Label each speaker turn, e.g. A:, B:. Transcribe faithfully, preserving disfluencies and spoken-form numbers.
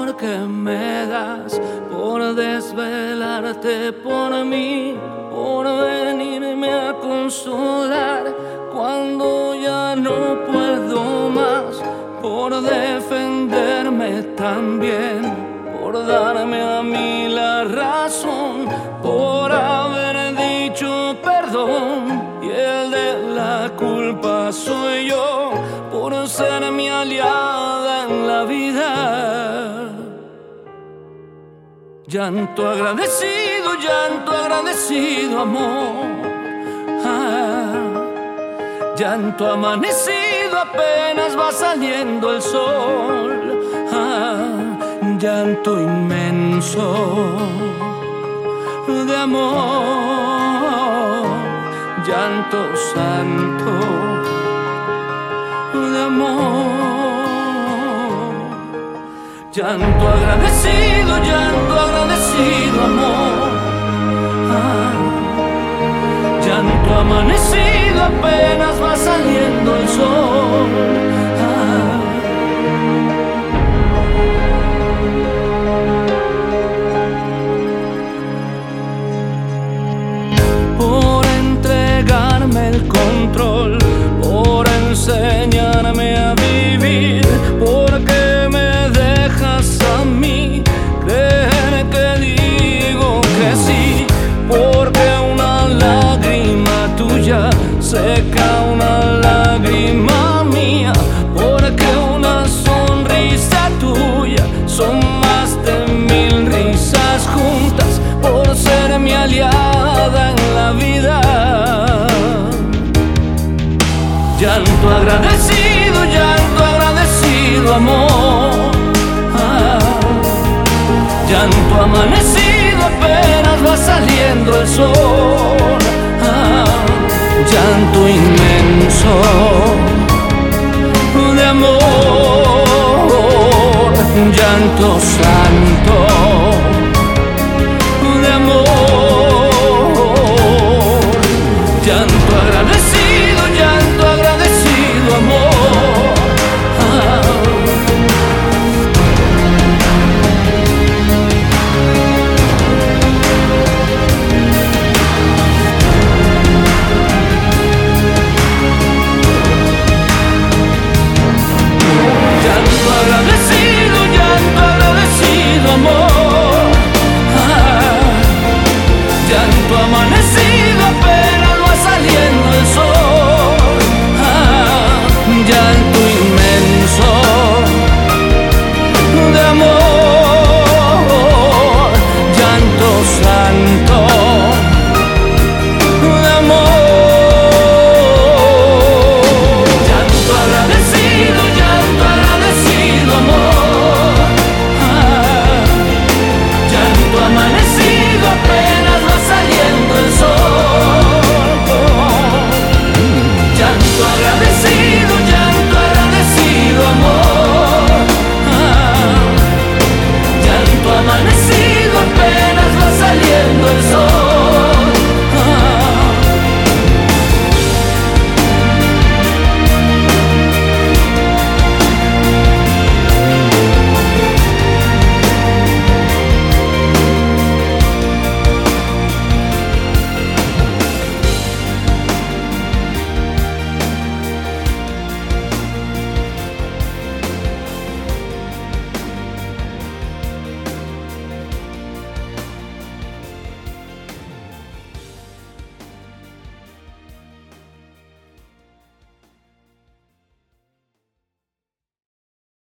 A: amor que me das, por desvelarte por mí, por venirme a consolar cuando ya no puedo más, por defenderme también, por darme a mí la razón, por haber dicho perdón y el de la culpa soy yo, por ser mi aliada en la vida. Llanto agradecido, llanto agradecido, amor. Ah, llanto amanecido, apenas va saliendo el sol. Ah, llanto inmenso de amor, llanto santo de amor, llanto agradecido, llanto agradecido, amor. Ah, llanto amanecido, apenas va saliendo el sol. Ah, por entregarme el control, por enseñarme a vivir, porque me dejas a mí creer que digo que sí, porque una lágrima tuya seca una lágrima mía, porque una sonrisa tuya son más de mil risas juntas, por ser mi aliada en la vida. Llanto agradecido, llanto agradecido, amor. Ah, llanto amanecido, apenas va saliendo el sol. Ah, llanto inmenso de amor, llanto santo